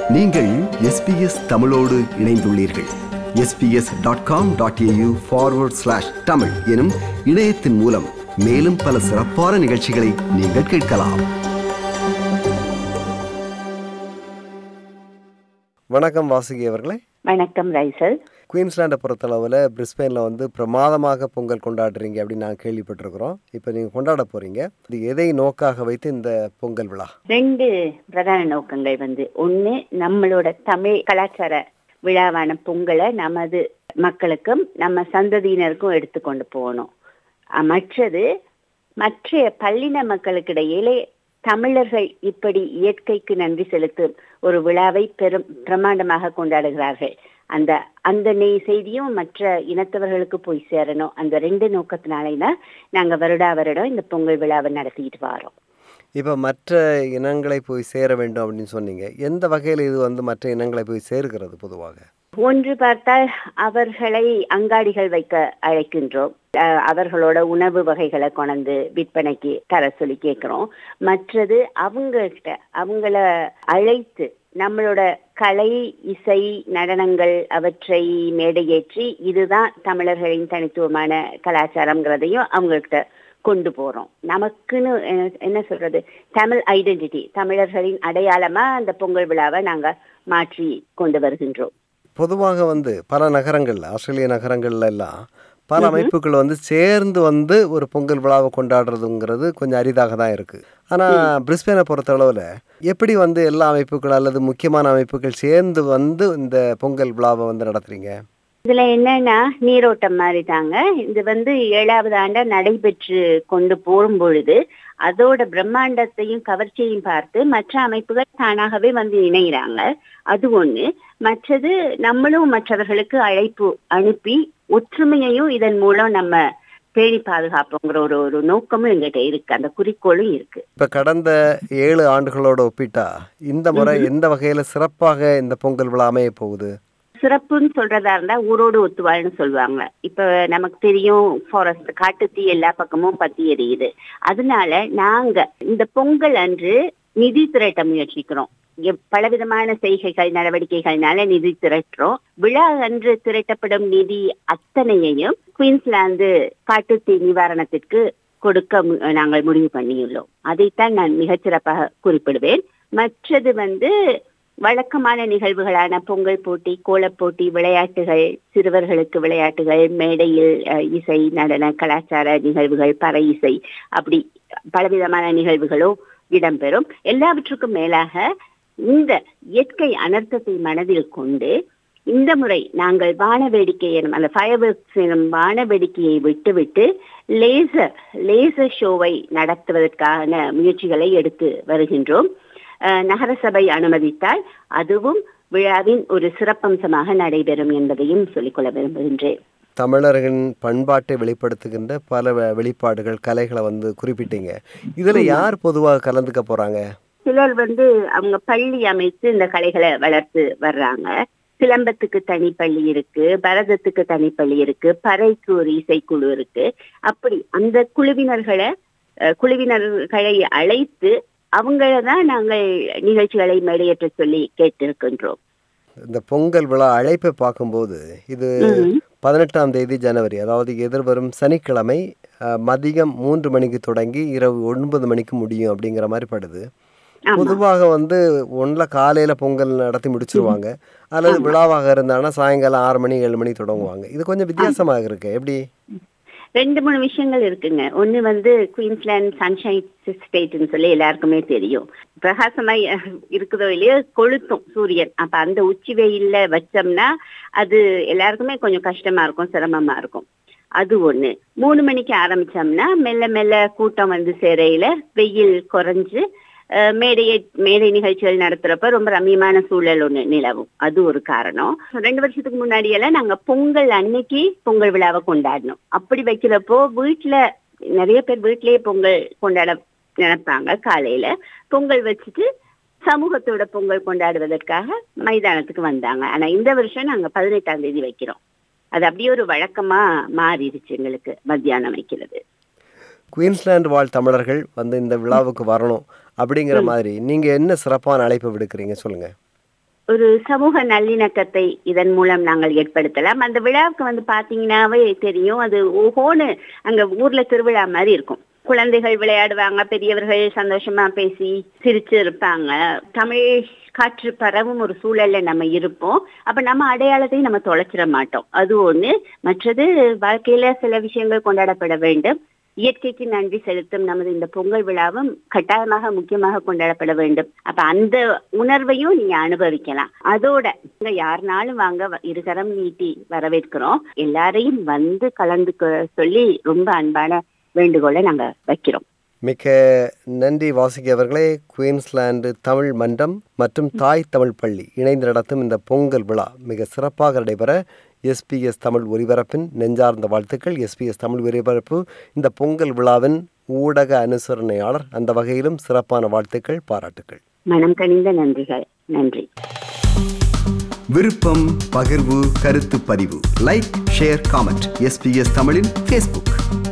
நீங்கள் SBS தமிழோடு இணைந்துள்ளீர்கள். sbs.com.au/tamil எனும் இணையத்தின் மூலம் மேலும் பல சிறப்பான நிகழ்ச்சிகளை நீங்கள் கேட்கலாம். வணக்கம் வாசுகி அவர்களே. வணக்கம் ரைசல். குயின்ஸ்லாண்டை பொறுத்தளவில் பிரிஸ்பெயினில் பிரமாதமாக பொங்கல் கொண்டாடுறீங்க அப்படின்னு நான் கேள்விப்பட்டிருக்கிறோம். இப்போ நீங்கள் கொண்டாட போகிறீங்க. இது எதை நோக்காக வைத்து இந்த பொங்கல் விழா? 2 பிரதான நோக்கங்கள். ஒன்று, நம்மளோட தமிழ் கலாச்சார விழாவான பொங்கலை நமது மக்களுக்கும் நம்ம சந்ததியினருக்கும் எடுத்துக்கொண்டு போகணும். மற்றது, மற்ற பல்லின மக்களுக்கிடையிலே தமிழர்கள் இப்படி இயற்கைக்கு நன்றி செலுத்தும் ஒரு விழாவை பிரமாண்டமாக கொண்டாடுகிறார்கள். அந்த செய்தியும் மற்ற இனத்தவர்களுக்கு போய் சேரணும். அந்த 2 நோக்கத்தினாலே தான் நாங்கள் வருடம் இந்த பொங்கல் விழாவை நடத்திட்டு வரோம். இப்போ மற்ற இனங்களை போய் சேர வேண்டும் அப்படின்னு சொன்னீங்க. எந்த வகையில் இது மற்ற இனங்களை போய் சேர்க்கிறது? பொதுவாக ஒன்று பார்த்தால், அவர்களை அங்காடிகள் வைக்க அழைக்கின்றோம். அவர்களோட உணவு வகைகளை கொண்டு விற்பனைக்கு தர சொல்லி கேட்கிறோம். மற்றது, அவங்கள அழைத்து நம்மளோட கலை, இசை, நடனங்கள் அவற்றை மேடையேற்றி இதுதான் தமிழர்களின் தனித்துவமான கலாச்சாரம்ங்கிறதையும் அவங்கள்ட்ட கொண்டு போறோம். நமக்குன்னு என்ன சொல்றது, தமிழ் ஐடென்டிட்டி, தமிழர்களின் அடையாளமா அந்த பொங்கல் விழாவை நாங்க மாற்றி கொண்டு வருகின்றோம். பொதுவாக பல நகரங்கள்ல, ஆஸ்திரேலிய நகரங்கள்ல எல்லாம் பல அமைப்புகள் சேர்ந்து ஒரு பொங்கல் விழாவை கொண்டாடுறதுங்கிறது கொஞ்சம் அரிதாக தான் இருக்கு. ஆனா பிரிஸ்பேனை பொறுத்தளவுல எப்படி எல்லா அமைப்புகள் அல்லது முக்கியமான அமைப்புகள் சேர்ந்து இந்த பொங்கல் விழாவை நடத்துறீங்க? இதுல என்னன்னா, நீரோட்டம் மாதிரி தாங்க. இது 7வது ஆண்டா நடைபெற்று கொண்டு போகும் பொழுது அதோட பிரம்மாண்டத்தையும் கவர்ச்சியையும் பார்த்து மற்ற அமைப்புகள் தானாகவே இணைகிறாங்க. அது ஒண்ணு. மற்றது, நம்மளும் மற்றவர்களுக்கு அழைப்பு அனுப்பி ஒற்றுமையையும் இதன் மூலம் நம்ம பேணி பாதுகாப்புங்கிற ஒரு நோக்கமும் எங்கிட்ட இருக்கு. அந்த குறிக்கோளும் இருக்கு. இப்ப கடந்த 7 ஆண்டுகளோட ஒப்பிட்டா இந்த முறை எந்த வகையில சிறப்பாக இந்த பொங்கல் விழா அமைய போகுது? சிறப்புன்னு சொல்றதா இருந்தா ஊரோடு ஒத்துவாள்னு சொல்லுவாங்க. இப்ப நமக்கு தெரியும், ஃபாரஸ்ட், காட்டுத்தீ எல்லா பக்கமும் பத்தி எரியுது. அதனால நாங்க இந்த பொங்கல் அன்று நிதி திரட்ட முயற்சிக்கிறோம். பலவிதமான செய்கைகள், நடவடிக்கைகள்னால நிதி திரட்டுறோம். விழா அன்று திரட்டப்படும் நிதி அத்தனையையும் குயின்ஸ்லாந்து காட்டுத்தீ நிவாரணத்திற்கு கொடுக்க நாங்கள் முடிவு பண்ணியுள்ளோம். அதைத்தான் நான் மிகச்சிறப்பாக குறிப்பிடுவேன். மற்றது வழக்கமான நிகழ்வுகளான பொங்கல் போட்டி, கோலப்போட்டி, விளையாட்டுகள், சிறுவர்களுக்கு விளையாட்டுகள், மேடையில் இசை, நடன, கலாச்சார நிகழ்வுகள், பறை இசை, அப்படி பலவிதமான நிகழ்வுகளும் இடம்பெறும். எல்லாவற்றுக்கும் மேலாக இந்த இயற்கை அனர்த்தத்தை மனதில் கொண்டு இந்த முறை நாங்கள் வானவேடிக்கை எனும் அந்த ஃபயர்வொர்க்ஸ் எனும் வானவேடிக்கையை விட்டுவிட்டு லேசர் ஷோவை நடத்துவதற்கான முயற்சிகளை எடுத்து வருகின்றோம். நகரசபை அனுமதித்தால் அதுவும் விழாவின் ஒரு சிறப்பம்சமாக நடைபெறும் என்பதையும் சொல்லிக்கொள்ள விரும்புகின்றேன். தமிழர்களின் பண்பாட்டை வெளிப்படுத்துகின்ற பல வெளிப்பாடுகள், கலைகளை குறிப்பிட்டீங்க. இதுல யார் பொதுவாக கலந்துக்க போறாங்க? சிலர் அவங்க பள்ளி அமைத்து இந்த கலைகளை வளர்த்து வர்றாங்க. சிலம்பத்துக்கு தனிப்பள்ளி இருக்கு, பரதத்துக்கு தனிப்பள்ளி இருக்கு, பறைக்கு ஒரு இசைக்குழு இருக்கு. அப்படி அந்த குழுவினர்களை அழைத்து அவங்களதான் நாங்கள் நிகழ்ச்சிகளை மேடையேற்ற சொல்லி கேட்டிருக்கின்றோம். இந்த பொங்கல் விழா அழைப்பை பார்க்கும்போது இது 18ஆம் தேதி ஜனவரி, அதாவது எதிர்வரும் சனிக்கிழமை மதியம் 3 மணிக்கு தொடங்கி இரவு 9 மணிக்கு முடியும் அப்படிங்கிற மாதிரி படுது. பொதுவாக ஒன்றுல காலையில பொங்கல் நடத்தி முடிச்சிருவாங்க, அல்லது விழாவாக இருந்தாங்கன்னா சாயங்காலம் 6 மணி 7 மணி தொடங்குவாங்க. இது கொஞ்சம் வித்தியாசமாக இருக்கு. எப்படி? 2-3 விஷயங்கள் இருக்குங்க. ஒண்ணு, குயின்ஸ்லாந்து சன்ஷைன் ஸ்டேட்னு சொல்லி எல்லாருக்குமே தெரியும். பிரகாசமாய் இருக்குதோ இல்லையோ கொளுத்தும் சூரியன். அப்ப அந்த உச்சி வெயில்ல வச்சோம்னா அது எல்லாருக்குமே கொஞ்சம் கஷ்டமா இருக்கும், சிரமமா இருக்கும். அது ஒண்ணு. 3 மணிக்கு ஆரம்பிச்சோம்னா மெல்ல மெல்ல கூட்டம் சேரையில வெயில் குறைஞ்சு மேடை நிகழ்ச்சிகள் நடத்துறப்ப ரொம்ப ரம்மியமான சூழல் ஒண்ணு நிலவும். அது ஒரு காரணம். 2 வருஷத்துக்கு முன்னாடி எல்லாம் நாங்க பொங்கல் அன்னைக்கு பொங்கல் விழாவை கொண்டாடணும். அப்படி வைக்கிறப்போ நிறைய பேர் வீட்லயே பொங்கல் கொண்டாட நினைப்பாங்க. காலையில பொங்கல் வச்சுட்டு சமூகத்தோட பொங்கல் கொண்டாடுவதற்காக மைதானத்துக்கு வந்தாங்க. ஆனா இந்த வருஷம் நாங்க 18ஆம் தேதி வைக்கிறோம். அது அப்படியே ஒரு வழக்கமா மாறிடுச்சு எங்களுக்கு மத்தியானம் வைக்கிறது. குயின்ஸ்லாந்து வாழ் தமிழர்கள் இந்த விழாவுக்கு வரணும் அப்படிங்கிற மாதிரி நீங்க என்ன சிறப்பான அழைப்பு விடுக்கிறீங்க சொல்லுங்க. ஒரு சமூக நல்லிணக்கத்தை இதன் மூலம் நாங்கள் ஏற்படுத்தலாம். அந்த விழாவுக்கு பாத்தீங்கன்னாவே தெரியும், அது ஓஹோன்னு அங்க ஊர்ல திருவிழா மாதிரி இருக்கும். குழந்தைகள் விளையாடுவாங்க, பெரியவர்கள் சந்தோஷமா பேசி சிரிச்சு இருப்பாங்க. தமிழ் காற்று பரவும் ஒரு சூழல்ல நம்ம இருப்போம். அப்ப நம்ம அடையாளத்தை நம்ம தொலைச்சிட மாட்டோம். அது ஒண்ணு. மற்றது வாழ்க்கையில சில விஷயங்கள் கொண்டாடப்பட வேண்டும். இயற்கைக்கு நன்றி செலுத்தும் நமது இந்த பொங்கல் விழாவும் கட்டாயமாக முக்கியமாக கொண்டாடப்பட வேண்டும். அப்ப அந்த உணர்வையும் நீங்க அனுபவிக்கலாம். அதோட யாருனாலும் வாங்க, இருகரம் நீட்டி வரவேற்கிறோம். எல்லாரையும் கலந்துக்க சொல்லி ரொம்ப அன்பான வேண்டுகோளை நாங்க வைக்கிறோம். மிக்க நன்றி வாசுகி அவர்களே. குயின்ஸ்லாந்து தமிழ் மன்றம் மற்றும் தாய் தமிழ் பள்ளி இணைந்து நடத்தும் இந்த பொங்கல் விழா மிக சிறப்பாக நடைபெற எஸ்பிஎஸ் தமிழ் ஒலிபரப்பின் நெஞ்சார்ந்த வாழ்த்துக்கள். எஸ்பிஎஸ் தமிழ் ஒலிபரப்பு இந்த பொங்கல் விழாவின் ஊடக அனுசரணையாளர். அந்த வகையிலும் சிறப்பான வாழ்த்துக்கள், பாராட்டுக்கள். மனம் கனிந்த நன்றிகள். நன்றி. விருப்பம், பகிர்வு, கருத்து பதிவு, லைக், ஷேர், காமெண்ட். எஸ்பிஎஸ் தமிழின் ஃபேஸ்புக்.